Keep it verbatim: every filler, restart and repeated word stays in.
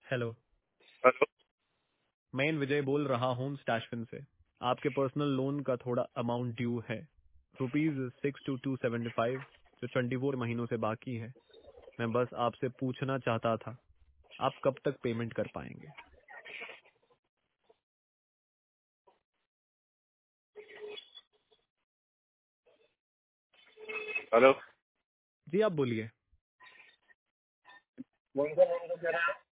Hello, hello. मैं इन विजय बोल रहा हूँ स्टैशफिन से। आपके पर्सनल लोन का थोड़ा अमाउंट ड्यू है, rupees six two two seventy five, जो ट्वेंटी फोर महीनों से बाकी है। मैं बस आपसे पूछना चाहता था, आप कब तक पेमेंट कर पाएंगे? हेलो। जी आप बोलिए। कौन सा लोन का कह रहा है?